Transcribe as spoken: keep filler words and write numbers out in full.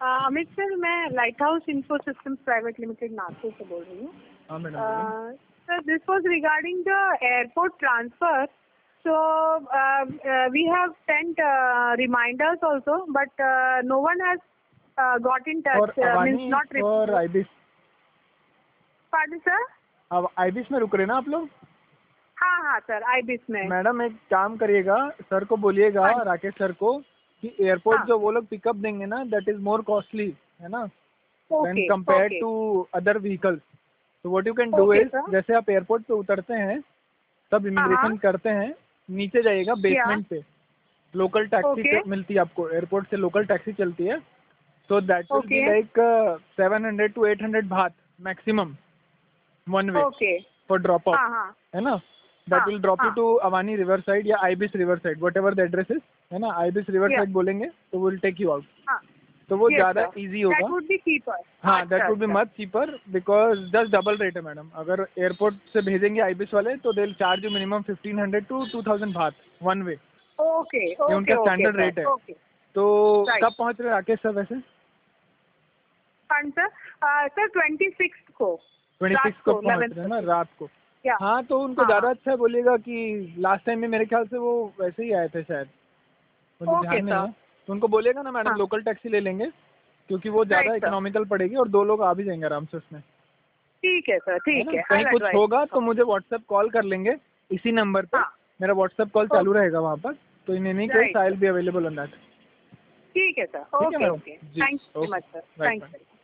Amit sir, मैं light house info systems private limited Nagpur से बोल रही हूँ। हाँ madam. Sir, this was regarding the airport transfer. So uh, uh, we have sent uh, reminders also, but uh, no one has uh, got in touch. For uh, Avani, means not for reply. Ibis. Pardon sir? अब Ibis में रुक रहे ना आप लोग? हाँ हाँ sir, ibis में. मैडम एक काम करिएगा, सर को बोलिएगा, राकेश सर को, कि एयरपोर्ट हाँ. जो वो लोग पिकअप देंगे ना, दैट इज मोर कॉस्टली, है ना, when Okay, compare okay. To other vehicles. तो what you can do Okay, is, sir. जैसे आप एयरपोर्ट पे उतरते हैं तब हाँ, इमिग्रेशन हाँ. करते हैं, नीचे जाइएगा बेसमेंट पे, लोकल टैक्सी Okay. मिलती है आपको, एयरपोर्ट से लोकल टैक्सी चलती है. So that will be Okay. Like seven hundred to eight hundred baht maximum one way Okay. For drop off, हाँ हाँ. है ना. That will drop you to Avani river side या Ibis river side, whatever the address is, है ना. Ibis river Yeah. Side बोलेंगे तो will take you out. हाँ. तो वो Yes, ज्यादा sir. इजी होगा. That would be cheaper. हाँ, दैट अच्छा, वुड बी अच्छा. Much cheaper, because just double rate है मैडम. अगर एयरपोर्ट से भेजेंगे आईबिस वाले तो they will charge you minimum fifteen hundred to two thousand baht one way. Okay, ये okay, उनका okay, स्टैंडर्ड sir. रेट है. Okay. तो Right. कब पहुंच रहे हैं राकेश सर वैसे? Fine, sir. Uh, sir, twenty-sixth को. ट्वेंटी रात सिक्स को को, पहुंच eleventh रहे हैं ना, को. रात को. Yeah. हाँ, तो उनको हाँ, ज्यादा हाँ. अच्छा बोलिएगा कि लास्ट टाइम में मेरे ख्याल से वो वैसे ही आए थे शायद, मुझे Okay, ध्यान नहीं sir. है. तो उनको बोलेगा ना मैडम हाँ. लोकल टैक्सी ले लेंगे, क्योंकि वो ज्यादा Right, sir. इकोनॉमिकल पड़ेगी और दो लोग आ भी जाएंगे आराम से उसमें, ठीक है सर, है ठीक ना. है. कहीं I'll कुछ advise. होगा तो मुझे व्हाट्सएप कॉल कर लेंगे इसी नंबर पे. हाँ. मेरा व्हाट्सएप कॉल चालू रहेगा वहाँ पर, तो in any case Right, I will be available on that. ठीक है सर. ठीक है ओके मैडम ओके. जी. Thanks so okay, much sir. Right thanks. Madam.